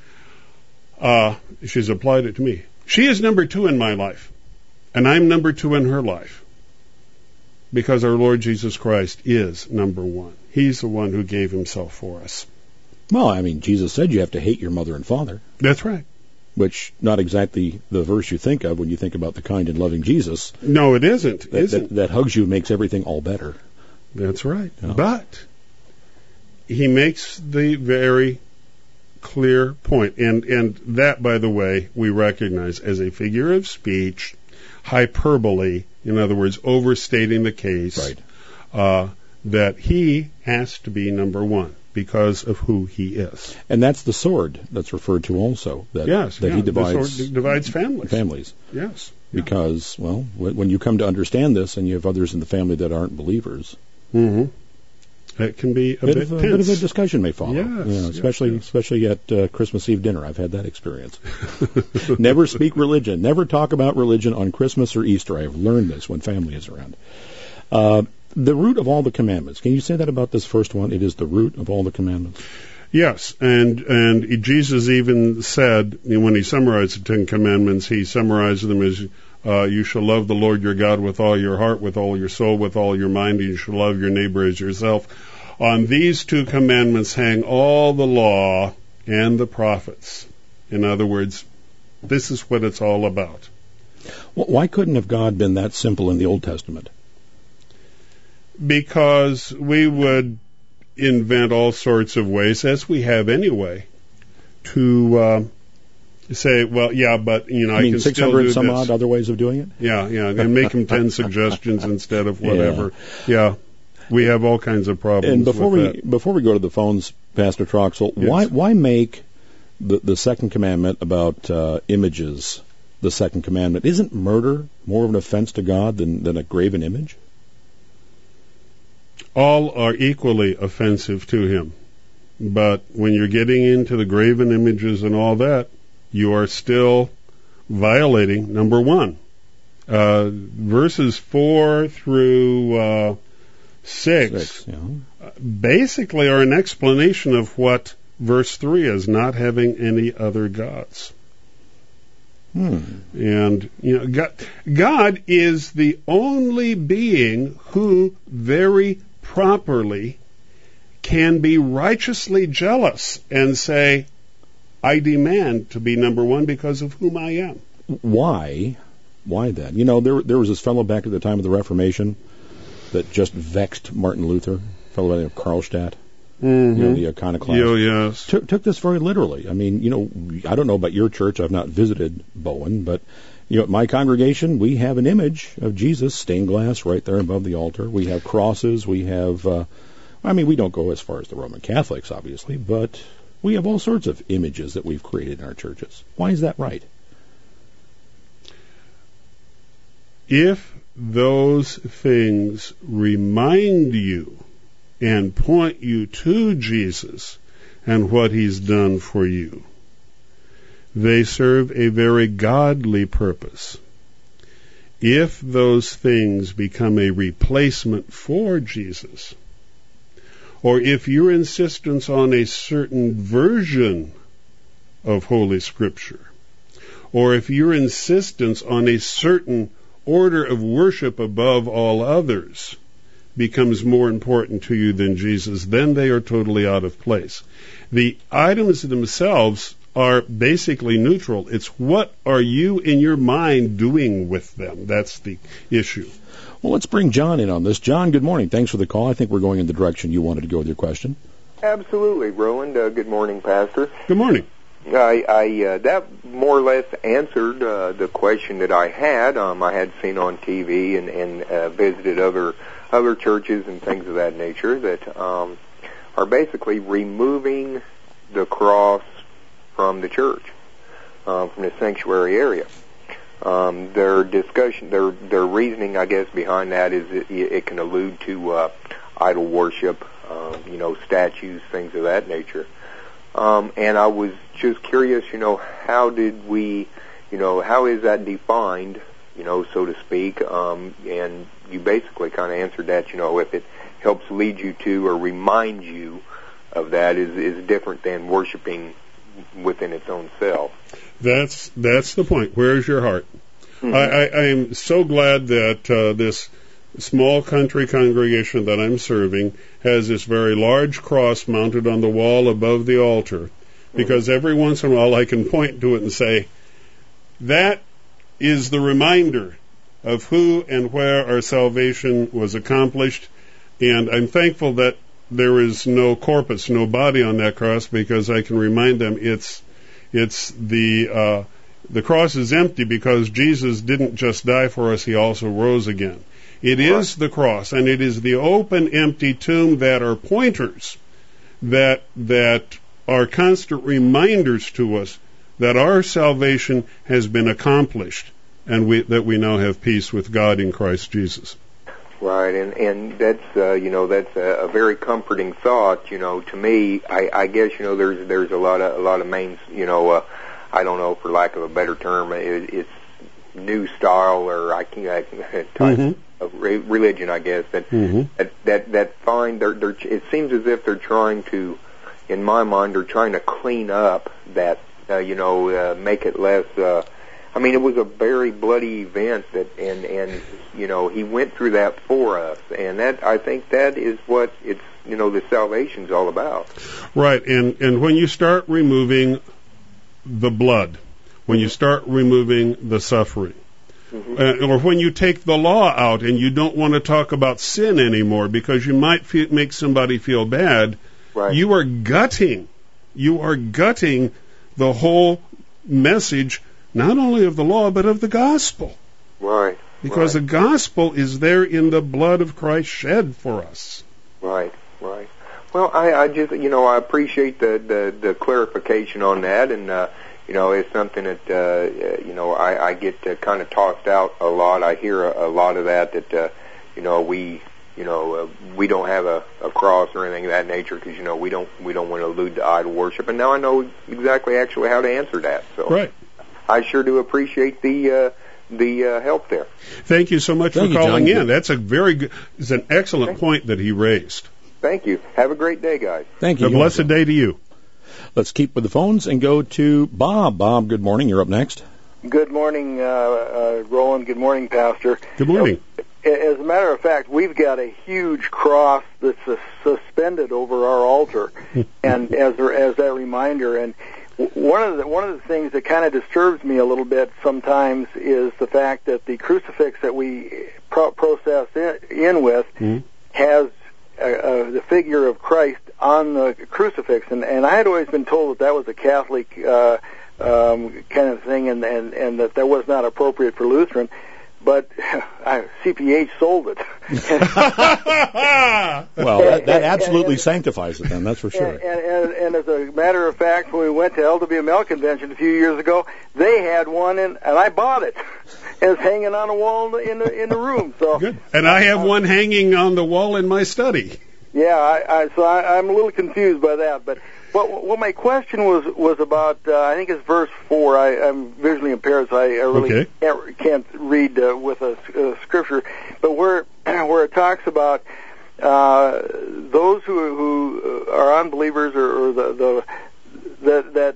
Speaker 3: She's applied it to me. She is number two in my life, and I'm number two in her life. Because our Lord Jesus Christ is number one. He's the one who gave himself for us.
Speaker 2: Well, I mean, Jesus said you have to hate your mother and father.
Speaker 3: That's right.
Speaker 2: Which, not exactly the verse you think of when you think about the kind and loving Jesus.
Speaker 3: No, it isn't.
Speaker 2: That hugs you, makes everything all better.
Speaker 3: That's right.
Speaker 2: No.
Speaker 3: But he makes the very clear point. And that, by the way, we recognize as a figure of speech, hyperbole. In other words, overstating the case,
Speaker 2: right.
Speaker 3: That he has to be number one because of who he is.
Speaker 2: And that's the sword that's referred to also. He divides
Speaker 3: the sword divides families. Yes.
Speaker 2: Because, well, when you come to understand this and you have others in the family that aren't believers,
Speaker 3: it can be a bit
Speaker 2: of a discussion may follow.
Speaker 3: Yes,
Speaker 2: especially at Christmas Eve dinner. I've had that experience. Never speak religion. Never talk about religion on Christmas or Easter. I have learned this when family is around. The root of all the commandments. Can you say that about this first one? It is the root of all the commandments.
Speaker 3: Yes, and Jesus even said, when he summarized the Ten Commandments, he summarized them as, you shall love the Lord your God with all your heart, with all your soul, with all your mind, and you shall love your neighbor as yourself. On these two commandments hang all the law and the prophets. In other words, this is what it's all about.
Speaker 2: Well, why couldn't have God been that simple in the Old Testament?
Speaker 3: Because we would invent all sorts of ways, as we have anyway, to say, well, yeah, but, I can still do this.
Speaker 2: 600 some odd other ways of doing it?
Speaker 3: Yeah, and make them 10 suggestions instead of whatever. Yeah. We have all kinds of problems.
Speaker 2: And before we go to the phones, Pastor Troxel,
Speaker 3: yes.
Speaker 2: why make the second commandment about images the second commandment? Isn't murder more of an offense to God than a graven image?
Speaker 3: All are equally offensive to him. But when you're getting into the graven images and all that, you are still violating, number one. Verses 4 through 6 basically are an explanation of what verse 3 is, not having any other gods. And, God is the only being who very properly can be righteously jealous and say, I demand to be number one because of whom I am.
Speaker 2: Why then? There was this fellow back at the time of the Reformation that just vexed Martin Luther, a fellow by the name of Karlstadt. The iconoclast.
Speaker 3: Yes.
Speaker 2: Took this very literally. I mean, I don't know about your church. I've not visited Bowen, but at my congregation, we have an image of Jesus, stained glass, right there above the altar. We have crosses. We have, we don't go as far as the Roman Catholics, obviously, but we have all sorts of images that we've created in our churches. Why is that right?
Speaker 3: If those things remind you and point you to Jesus and what he's done for you, they serve a very godly purpose. If those things become a replacement for Jesus, or if your insistence on a certain version of Holy Scripture, or if your insistence on a certain order of worship above all others becomes more important to you than Jesus, then they are totally out of place. The items themselves are basically neutral. It's what are you in your mind doing with them? That's the issue.
Speaker 2: Well, let's bring John in on this. John, good morning. Thanks for the call. I think we're going in the direction you wanted to go with your question.
Speaker 9: Absolutely, Roland. Good morning, Pastor.
Speaker 3: Good morning.
Speaker 9: That more or less answered the question that I had. I had seen on TV and visited other churches and things of that nature that are basically removing the cross from the church, from the sanctuary area. Their discussion, their reasoning, I guess, behind that is it can allude to idol worship, statues, things of that nature. And I was just curious, how did we, how is that defined, so to speak? And you basically kind of answered that, if it helps lead you to or remind you of that is different than worshiping within its own self.
Speaker 3: That's the point. Where's your heart? Mm-hmm. I am so glad that this small country congregation that I'm serving has this very large cross mounted on the wall above the altar, because every once in a while I can point to it and say, that is the reminder of who and where our salvation was accomplished, and I'm thankful that there is no corpus, no body on that cross, because I can remind them it's the cross is empty because Jesus didn't just die for us, he also rose again. It is the cross, and it is the open, empty tomb that are pointers, that are constant reminders to us that our salvation has been accomplished, and that we now have peace with God in Christ Jesus.
Speaker 9: Right, and that's that's a very comforting thought. To me, I guess there's a lot of main I don't know, for lack of a better term, it's new style or type of religion, I guess, that find it seems as if they're trying to, in my mind, they're trying to clean up that, make it less. It was a very bloody event and he went through that for us, and I think that is what it's the salvation's all about.
Speaker 3: Right, and when you start removing the blood, when you start removing the suffering, or when you take the law out and you don't want to talk about sin anymore because you might make somebody feel bad, you are gutting the whole message, not only of the law, but of the gospel.
Speaker 9: Right.
Speaker 3: Because the gospel is there in the blood of Christ shed for us.
Speaker 9: Right. Well, I just, I appreciate the clarification on that, and, it's something that, I get kind of tossed out a lot. I hear a lot of that, we we don't have a cross or anything of that nature because we don't want to allude to idol worship. And now I know exactly actually how to answer that. So
Speaker 3: right.
Speaker 9: I sure do appreciate the help there.
Speaker 3: Thank you so much for calling in. That's it's an excellent point that he raised.
Speaker 9: Thank you. Have a great day, guys.
Speaker 2: Thank you.
Speaker 3: A blessed day to you.
Speaker 2: Let's keep with the phones and go to Bob. Bob, good morning. You're up next.
Speaker 10: Good morning, Roland. Good morning, Pastor.
Speaker 3: Good morning.
Speaker 10: As a matter of fact, we've got a huge cross that's suspended over our altar, and as that reminder. And one of the things that kind of disturbs me a little bit sometimes is the fact that the crucifix that we process in with has the figure of Christ on the crucifix, and I had always been told that was a Catholic kind of thing, and that was not appropriate for Lutheran. But CPH sold it.
Speaker 2: Well, that absolutely sanctifies it, then, that's for sure.
Speaker 10: And as a matter of fact, when we went to LWML convention a few years ago, they had one, and I bought it. It's hanging on a wall in the room. So
Speaker 3: good. And I have one hanging on the wall in my study.
Speaker 10: Yeah, so I'm a little confused by that, but what my question was about, I think it's verse 4. I'm visually impaired, so I really can't read with a scripture, but where it talks about those who are unbelievers or that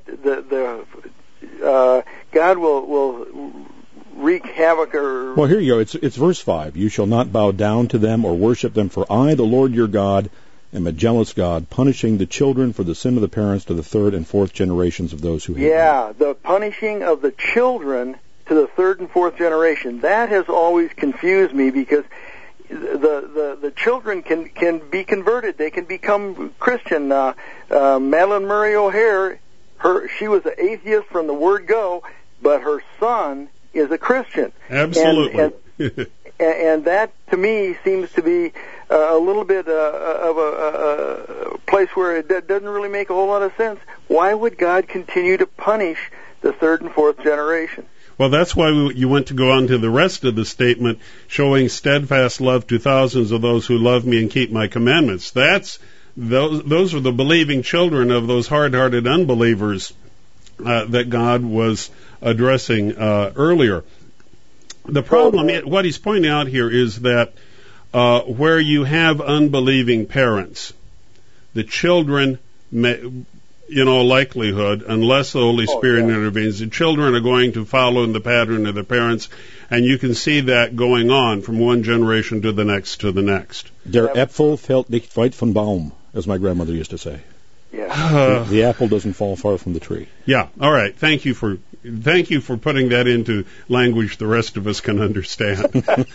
Speaker 10: God will wreak havoc or...
Speaker 2: Well, here you go. It's verse 5. You shall not bow down to them or worship them, for I, the Lord your God, am a jealous God, punishing the children for the sin of the parents to the third and fourth generations of those who hate me.
Speaker 10: The punishing of the children to the third and fourth generation. That has always confused me because the children can be converted. They can become Christian. Madeline Murray O'Hare, she was an atheist from the word go, but her son is a Christian.
Speaker 3: Absolutely.
Speaker 10: And that, to me, seems to be a little bit of a place where it doesn't really make a whole lot of sense. Why would God continue to punish the third and fourth generation?
Speaker 3: Well, that's why you went to go on to the rest of the statement, showing steadfast love to thousands of those who love me and keep my commandments. Those are the believing children of those hard-hearted unbelievers that God was addressing earlier. The problem, what he's pointing out here is that where you have unbelieving parents, the children, likelihood, unless the Holy Spirit intervenes, the children are going to follow in the pattern of their parents, and you can see that going on from one generation to the next to the next.
Speaker 2: Der Äpfel fällt nicht weit vom Baum, as my grandmother used to say.
Speaker 10: Yeah.
Speaker 2: The apple doesn't fall far from the tree.
Speaker 3: Yeah. All right. Thank you for putting that into language the rest of us can understand.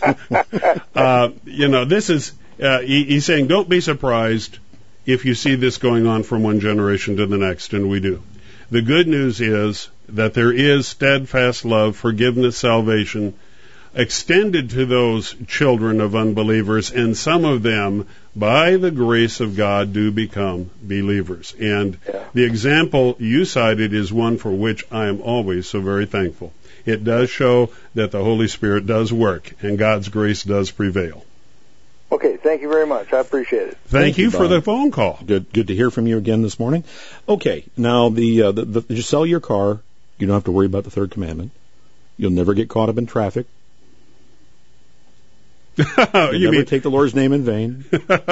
Speaker 3: This is he's saying don't be surprised if you see this going on from one generation to the next, and we do. The good news is that there is steadfast love, forgiveness, salvation extended to those children of unbelievers, and some of them, by the grace of God, do become believers. And the example you cited is one for which I am always so very thankful. It does show that the Holy Spirit does work, and God's grace does prevail.
Speaker 10: Okay, thank you very much. I appreciate it.
Speaker 3: Thank you for the phone call.
Speaker 2: Good to hear from you again this morning. Okay, now you sell your car, you don't have to worry about the third commandment. You'll never get caught up in traffic. You never take the Lord's name in vain.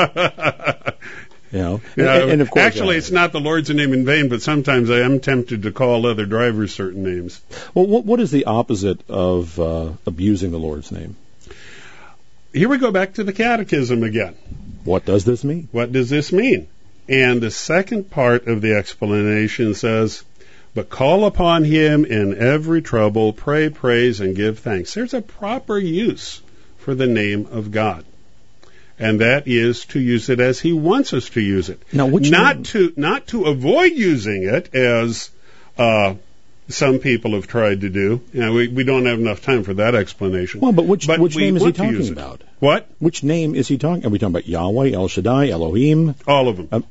Speaker 2: And of course,
Speaker 3: actually, it's not the Lord's name in vain, but sometimes I am tempted to call other drivers certain names.
Speaker 2: Well, what is the opposite of abusing the Lord's name?
Speaker 3: Here we go back to the catechism again.
Speaker 2: What does this mean?
Speaker 3: What does this mean? And the second part of the explanation says, but call upon him in every trouble, pray, praise, and give thanks. There's a proper use for the name of God. And that is to use it as he wants us to use it.
Speaker 2: Now,
Speaker 3: not to avoid using it as some people have tried to do. We don't have enough time for that explanation.
Speaker 2: Well, but which name is he talking about?
Speaker 3: What?
Speaker 2: Which name is he talking? Are we talking about Yahweh, El Shaddai, Elohim?
Speaker 3: All of them.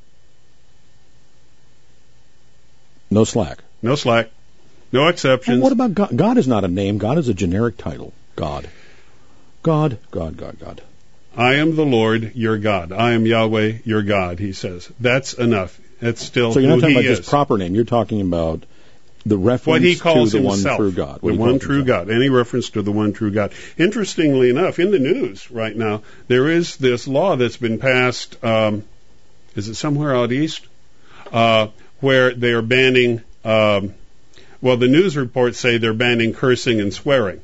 Speaker 2: No slack.
Speaker 3: No slack. No exceptions.
Speaker 2: And what about God? God is not a name. God is a generic title. God.
Speaker 3: I am the Lord your God. I am Yahweh your God, he says. That's enough. That's still who he is.
Speaker 2: So you're not talking about his proper name. You're talking about the reference
Speaker 3: what he calls
Speaker 2: to the
Speaker 3: himself,
Speaker 2: one true God.
Speaker 3: The one true God. Any reference to the one true God. Interestingly enough, in the news right now, there is this law that's been passed, is it somewhere out east? Where they are banning, the news reports say they're banning cursing and swearing.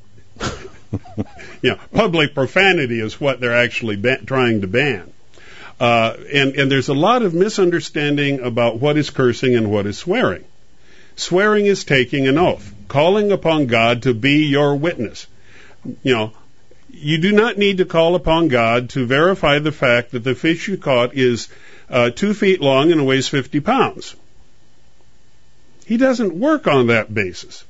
Speaker 3: Public profanity is what they're actually trying to ban. And there's a lot of misunderstanding about what is cursing and what is swearing. Swearing is taking an oath, calling upon God to be your witness. You do not need to call upon God to verify the fact that the fish you caught is 2 feet long and weighs 50 pounds. He doesn't work on that basis.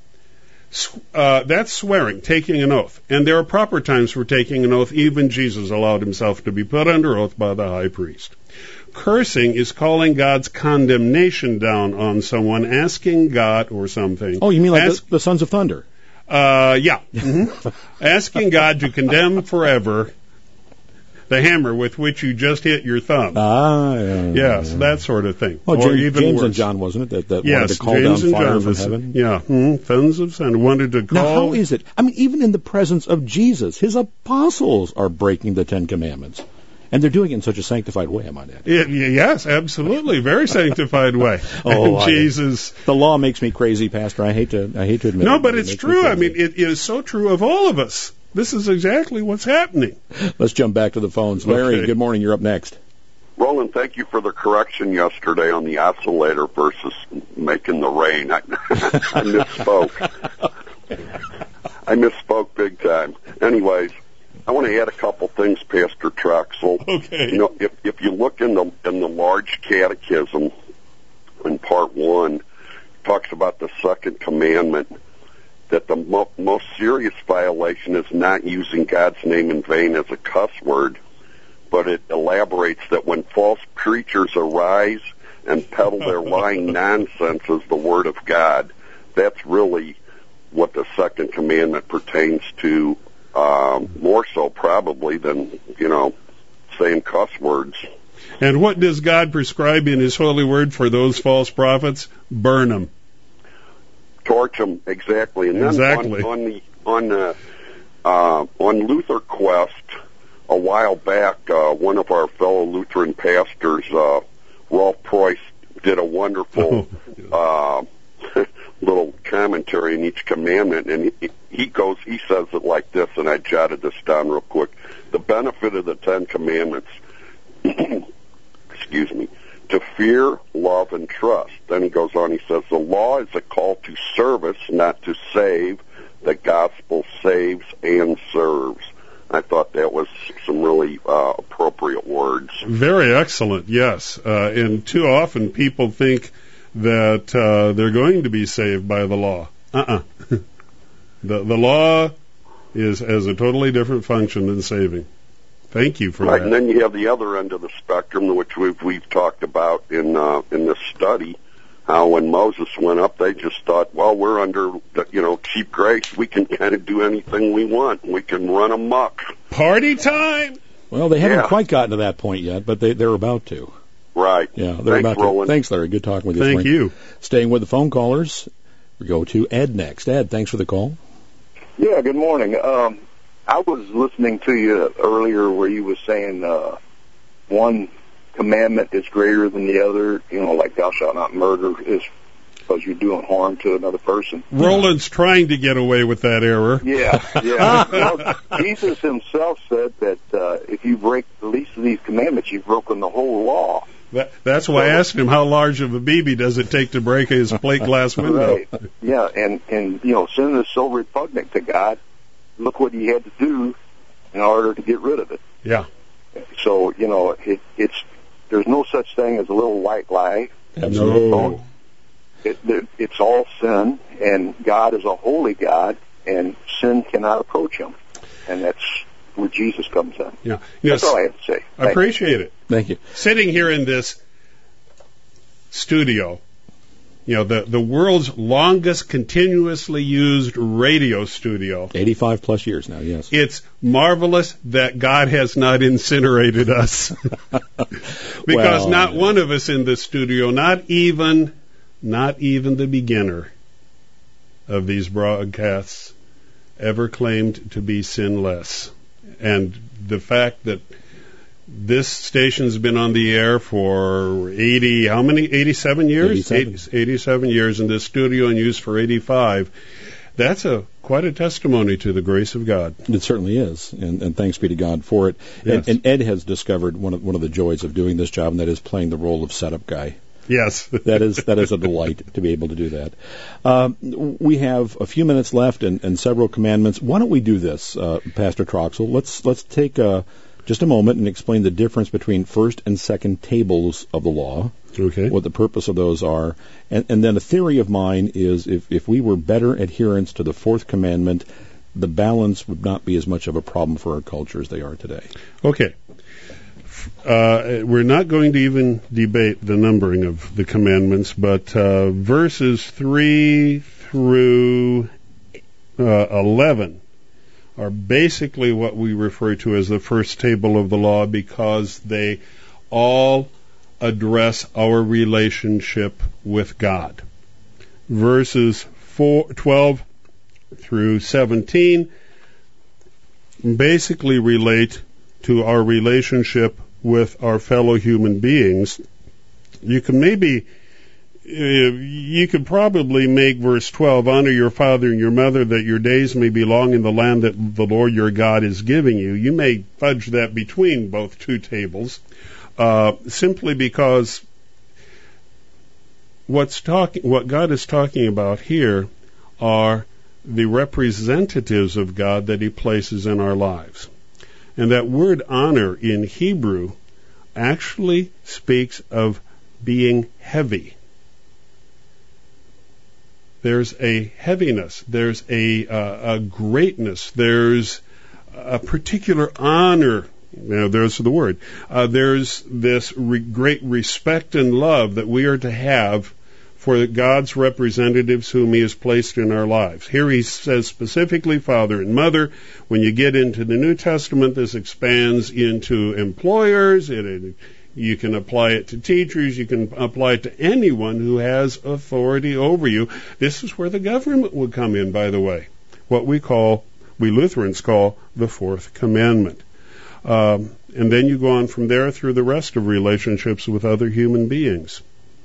Speaker 3: That's swearing, taking an oath. And there are proper times for taking an oath. Even Jesus allowed himself to be put under oath by the high priest. Cursing is calling God's condemnation down on someone, asking God or something.
Speaker 2: Oh, you mean like the Sons of Thunder?
Speaker 3: Yeah. Mm-hmm. Asking God to condemn forever the hammer with which you just hit your thumb. Yes, that sort of thing.
Speaker 2: Oh,
Speaker 3: or even
Speaker 2: James
Speaker 3: worse.
Speaker 2: and John, wasn't it, that
Speaker 3: yes,
Speaker 2: wanted to call
Speaker 3: James
Speaker 2: down fire
Speaker 3: John
Speaker 2: from heaven?
Speaker 3: Yeah, sons of Sand wanted to call.
Speaker 2: Now, how is it? I mean, even in the presence of Jesus, his apostles are breaking the Ten Commandments. And they're doing it in such a sanctified way, I might add.
Speaker 3: Yes, absolutely. Very sanctified way. Jesus.
Speaker 2: The law makes me crazy, Pastor. I hate to admit it.
Speaker 3: No, but it's true. I mean, it is so true of all of us. This is exactly what's happening.
Speaker 2: Let's jump back to the phones. Larry, Good morning. You're up next.
Speaker 11: Roland, thank you for the correction yesterday on the oscillator versus making the rain. I misspoke. I misspoke big time. Anyways, I want to add a couple things, Pastor Troxel.
Speaker 3: Okay.
Speaker 11: If you look in the large catechism in part 1, it talks about the second commandment, that the most serious violation is not using God's name in vain as a cuss word, but it elaborates that when false preachers arise and peddle their lying nonsense as the word of God, that's really what the second commandment pertains to, more so probably than, saying cuss words.
Speaker 3: And what does God prescribe in his holy word for those false prophets? Burn them.
Speaker 11: Torch them, exactly. And then
Speaker 3: exactly.
Speaker 11: On Luther Quest, a while back, one of our fellow Lutheran pastors, Rolf Preuss, did a wonderful little commentary in each commandment, and he says it like this, and I jotted this down real quick. The benefit of the Ten Commandments, excuse me, to fear, love, and trust. Then he goes on, he says, the law is a call to service, not to save. The gospel saves and serves. I thought that was some really appropriate words.
Speaker 3: Very excellent, yes. And too often people think that they're going to be saved by the law. The law has a totally different function than saving. Thank you for that.
Speaker 11: And then you have the other end of the spectrum, which we've talked about in this study, how when Moses went up, they just thought, well, we're under cheap grace. We can kind of do anything we want. We can run amok.
Speaker 3: Party time!
Speaker 2: Well, they haven't quite gotten to that point yet, but they're about to.
Speaker 11: Right.
Speaker 2: Yeah, they're about to.
Speaker 11: Roland.
Speaker 2: Thanks, Larry. Good talking with you.
Speaker 3: Thank you.
Speaker 2: Staying with the phone callers, we go to Ed next. Ed, thanks for the call.
Speaker 12: Yeah, good morning. I was listening to you earlier where you were saying one commandment is greater than the other, like thou shalt not murder is because you're doing harm to another person.
Speaker 3: Roland's trying to get away with that error.
Speaker 12: Yeah. Well, Jesus himself said that if you break the least of these commandments, you've broken the whole law.
Speaker 3: That's why I asked him how large of a BB does it take to break his plate glass window.
Speaker 12: Right. Yeah, and sin is so repugnant to God. Look what he had to do in order to get rid of it.
Speaker 3: Yeah.
Speaker 12: So, there's no such thing as a little white lie.
Speaker 3: No.
Speaker 12: It's all sin, and God is a holy God, and sin cannot approach him. And that's where Jesus comes in.
Speaker 3: Yeah.
Speaker 12: That's all I have to say.
Speaker 3: I appreciate it.
Speaker 2: Thank you.
Speaker 3: Sitting here in this studio, the world's longest continuously used radio studio.
Speaker 2: 85 plus years now, yes.
Speaker 3: It's marvelous that God has not incinerated us. Because not one of us in this studio, not even the beginner of these broadcasts, ever claimed to be sinless. And the fact that this station's been on the air for 87 years? 87 years in this studio and used for 85. That's quite a testimony to the grace of God.
Speaker 2: It certainly is, and thanks be to God for it. Yes. And Ed has discovered one of the joys of doing this job, and that is playing the role of setup guy.
Speaker 3: Yes.
Speaker 2: that is a delight to be able to do that. We have a few minutes left and several commandments. Why don't we do this, Pastor Troxel? Let's take just a moment and explain the difference between first and second tables of the law,
Speaker 3: okay,
Speaker 2: what the purpose of those are, and then a theory of mine is if we were better adherents to the fourth commandment, the balance would not be as much of a problem for our culture as they are today.
Speaker 3: Okay. We're not going to even debate the numbering of the commandments, but verses 3 through 11 are basically what we refer to as the first table of the law, because they all address our relationship with God. Verses 12 through 17 basically relate to our relationship with our fellow human beings. You could probably make verse 12, honor your father and your mother, that your days may be long in the land that the Lord your God is giving you. You may fudge that between both two tables, simply because what God is talking about here are the representatives of God that he places in our lives. And that word honor in Hebrew actually speaks of being heavy. There's a heaviness, there's a greatness, there's a particular honor. There's the word. There's this great respect and love that we are to have for God's representatives whom he has placed in our lives. Here he says specifically father and mother. When you get into the New Testament, this expands into employers. You can apply it to teachers. You can apply it to anyone who has authority over you. This is where the government would come in, by the way, what we Lutherans call the fourth commandment. And then you go on from there through the rest of relationships with other human beings.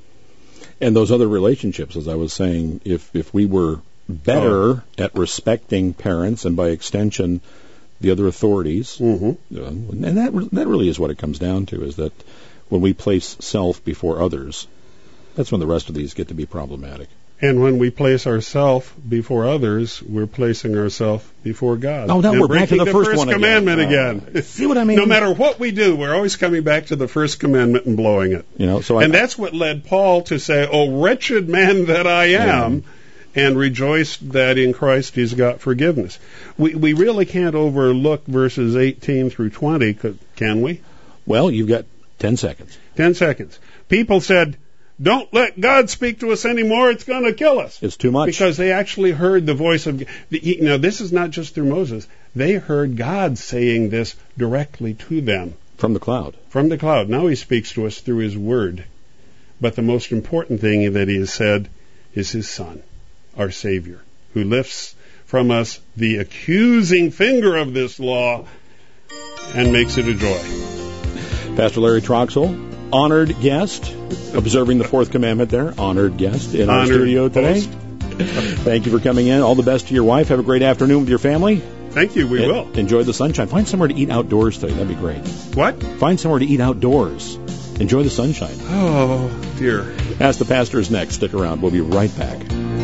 Speaker 2: And those other relationships, as I was saying, if we were better at respecting parents and by extension the other authorities, and that really is what it comes down to, is that when we place self before others, that's when the rest of these get to be problematic.
Speaker 3: And when we place ourselves before others, we're placing ourselves before God.
Speaker 2: Oh, now we're back to the first one
Speaker 3: commandment again.
Speaker 2: See what I mean?
Speaker 3: No matter what we do, we're always coming back to the first commandment and blowing it. That's what led Paul to say, "Oh, wretched man that I am," and rejoiced that in Christ he's got forgiveness. We really can't overlook verses 18 through 20, can we?
Speaker 2: Well, you've got 10 seconds.
Speaker 3: 10 seconds. People said, don't let God speak to us anymore, it's going to kill us.
Speaker 2: It's too much.
Speaker 3: Because they actually heard the voice of... this is not just through Moses. They heard God saying this directly to them.
Speaker 2: From the cloud.
Speaker 3: From the cloud. Now he speaks to us through his word. But the most important thing that he has said is his Son, our Savior, who lifts from us the accusing finger of this law and makes it a joy.
Speaker 2: Pastor Larry Troxel, honored guest, observing the fourth commandment there, honored guest in our studio today. Thank you for coming in. All the best to your wife. Have a great afternoon with your family.
Speaker 3: Thank you. We will.
Speaker 2: Enjoy the sunshine. Find somewhere to eat outdoors today. That'd be great.
Speaker 3: What?
Speaker 2: Find somewhere to eat outdoors. Enjoy the sunshine.
Speaker 3: Oh, dear.
Speaker 2: Ask the Pastor is next. Stick around. We'll be right back.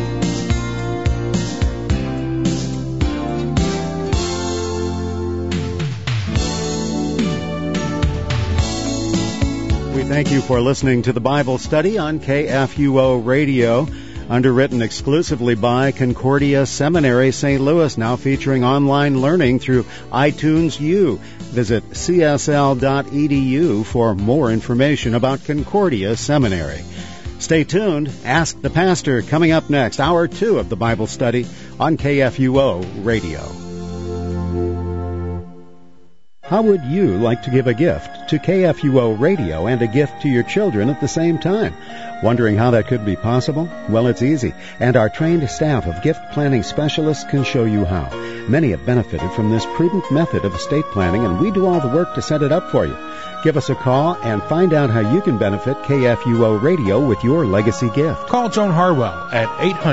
Speaker 1: Thank you for listening to the Bible study on KFUO Radio, underwritten exclusively by Concordia Seminary, St. Louis, now featuring online learning through iTunes U. Visit csl.edu for more information about Concordia Seminary. Stay tuned. Ask the Pastor coming up next, hour 2 of the Bible study on KFUO Radio. How would you like to give a gift to KFUO Radio and a gift to your children at the same time? Wondering how that could be possible? Well, it's easy, and our trained staff of gift planning specialists can show you how. Many have benefited from this prudent method of estate planning, and we do all the work to set it up for you. Give us a call and find out how you can benefit KFUO Radio with your legacy gift.
Speaker 13: Call Joan Harwell at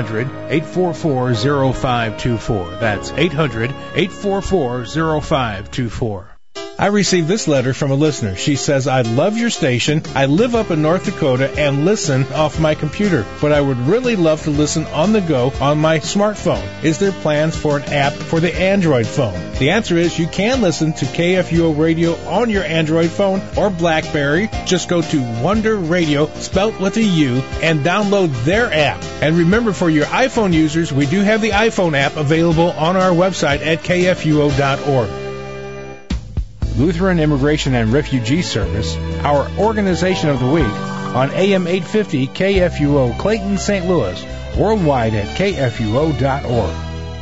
Speaker 13: 800-844-0524. That's 800-844-0524. I received this letter from a listener. She says, I love your station. I live up in North Dakota and listen off my computer, but I would really love to listen on the go on my smartphone. Is there plans for an app for the Android phone? The answer is you can listen to KFUO Radio on your Android phone or BlackBerry. Just go to Wonder Radio, spelt with a U, and download their app. And remember, for your iPhone users, we do have the iPhone app available on our website at kfuo.org. Lutheran Immigration and Refugee Service, our organization of the week, on AM 850 KFUO Clayton, St. Louis, worldwide at kfuo.org.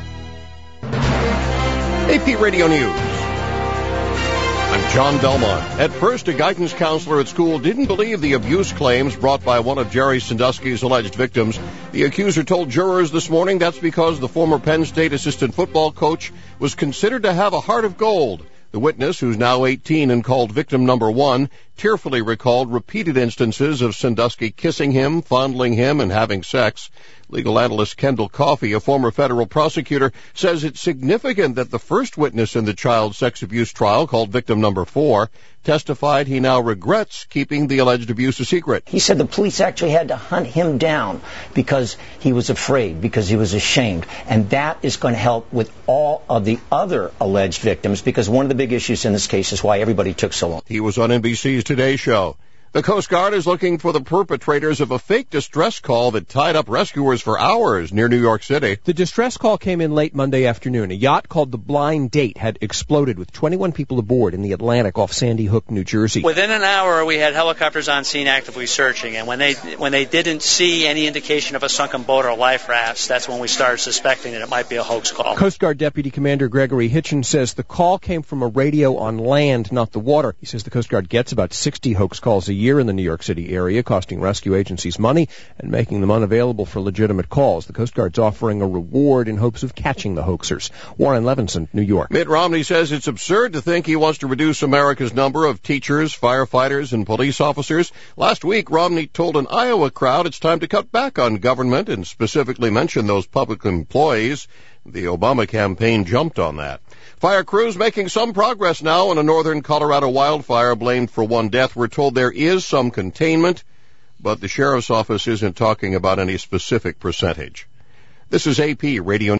Speaker 14: AP Radio News. I'm John Belmont. At first, a guidance counselor at school didn't believe the abuse claims brought by one of Jerry Sandusky's alleged victims. The accuser told jurors this morning that's because the former Penn State assistant football coach was considered to have a heart of gold. The witness, who's now 18 and called victim number 1, tearfully recalled repeated instances of Sandusky kissing him, fondling him, and having sex. Legal analyst Kendall Coffey, a former federal prosecutor, says it's significant that the first witness in the child sex abuse trial, called victim number 4, testified he now regrets keeping the alleged abuse a secret.
Speaker 15: He said the police actually had to hunt him down because he was afraid, because he was ashamed. And that is going to help with all of the other alleged victims, because one of the big issues in this case is why everybody took so long.
Speaker 14: He was on NBC's Today Show. The Coast Guard is looking for the perpetrators of a fake distress call that tied up rescuers for hours near New York City.
Speaker 16: The distress call came in late Monday afternoon. A yacht called the Blind Date had exploded with 21 people aboard in the Atlantic off Sandy Hook, New Jersey.
Speaker 17: Within an hour, we had helicopters on scene actively searching, and when they didn't see any indication of a sunken boat or life rafts, that's when we started suspecting that it might be a hoax call.
Speaker 16: Coast Guard Deputy Commander Gregory Hitchens says the call came from a radio on land, not the water. He says the Coast Guard gets about 60 hoax calls a year in the New York City area, costing rescue agencies money and making them unavailable for legitimate calls. The Coast Guard's offering a reward in hopes of catching the hoaxers. Warren Levinson, New York.
Speaker 14: Mitt Romney says it's absurd to think he wants to reduce America's number of teachers, firefighters, and police officers. Last week, Romney told an Iowa crowd it's time to cut back on government and specifically mentioned those public employees. The Obama campaign jumped on that. Fire crews making some progress now in a northern Colorado wildfire blamed for one death. We're told there is some containment, but the sheriff's office isn't talking about any specific percentage. This is AP Radio